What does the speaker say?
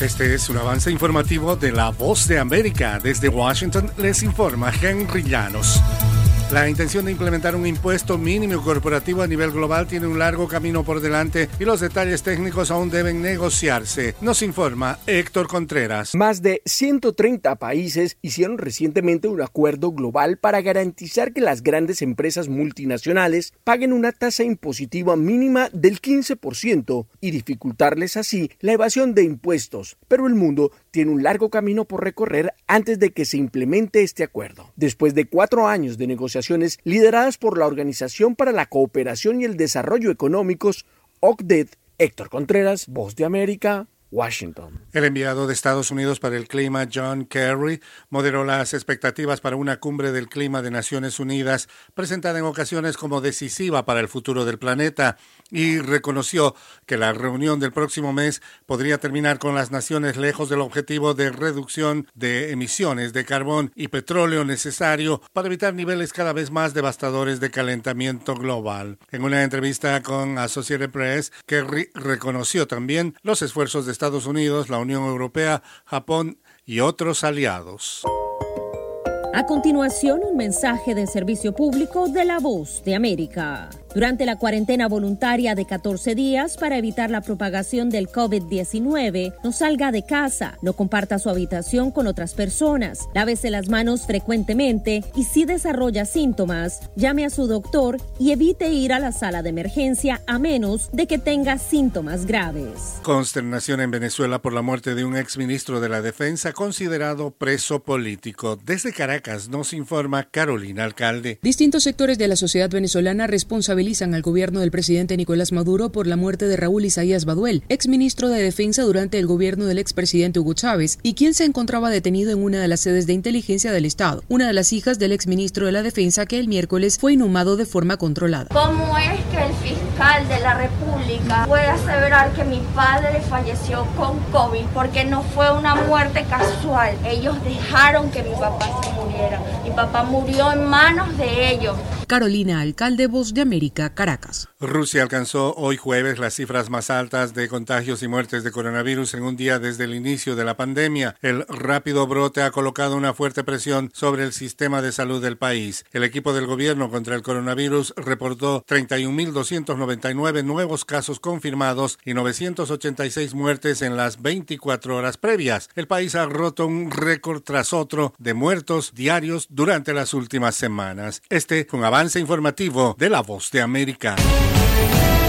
Este es un avance informativo de La Voz de América. Desde Washington les informa Henry Llanos. La intención de implementar un impuesto mínimo corporativo a nivel global tiene un largo camino por delante y los detalles técnicos aún deben negociarse. Nos informa Héctor Contreras. Más de 130 países hicieron recientemente un acuerdo global para garantizar que las grandes empresas multinacionales paguen una tasa impositiva mínima del 15% y dificultarles así la evasión de impuestos. Pero el mundo tiene un largo camino por recorrer antes de que se implemente este acuerdo. Después de 4 años de negociaciones lideradas por la Organización para la Cooperación y el Desarrollo Económicos, OCDE, Héctor Contreras, Voz de América, Washington. El enviado de Estados Unidos para el clima, John Kerry, moderó las expectativas para una cumbre del clima de Naciones Unidas, presentada en ocasiones como decisiva para el futuro del planeta, y reconoció que la reunión del próximo mes podría terminar con las naciones lejos del objetivo de reducción de emisiones de carbón y petróleo necesario para evitar niveles cada vez más devastadores de calentamiento global. En una entrevista con Associated Press, Kerry reconoció también los esfuerzos de Estados Unidos, la Unión Europea, Japón y otros aliados. A continuación, un mensaje de servicio público de La Voz de América. Durante la cuarentena voluntaria de 14 días para evitar la propagación del COVID-19, no salga de casa, no comparta su habitación con otras personas, lávese las manos frecuentemente y si desarrolla síntomas, llame a su doctor y evite ir a la sala de emergencia a menos de que tenga síntomas graves. Consternación en Venezuela por la muerte de un exministro de la Defensa considerado preso político. Desde Caracas nos informa Carolina Alcalde. Distintos sectores de la sociedad venezolana responsabilizan al gobierno del presidente Nicolás Maduro por la muerte de Raúl Isaías Baduel, exministro de Defensa durante el gobierno del expresidente Hugo Chávez, y quien se encontraba detenido en una de las sedes de inteligencia del Estado, una de las hijas del exministro de la Defensa que el miércoles fue inhumado de forma controlada. ¿Cómo es que el fiscal de la República puede aseverar que mi padre falleció con COVID? Porque no fue una muerte casual. Ellos dejaron que mi papá se muriera. Mi papá murió en manos de ellos. Carolina Alcalde, Voz de América, Caracas. Rusia alcanzó hoy jueves las cifras más altas de contagios y muertes de coronavirus en un día desde el inicio de la pandemia. El rápido brote ha colocado una fuerte presión sobre el sistema de salud del país. El equipo del gobierno contra el coronavirus reportó 31.299 nuevos casos confirmados y 986 muertes en las 24 horas previas. El país ha roto un récord tras otro de muertos diarios durante las últimas semanas. Este fue un avance informativo de La Voz de América.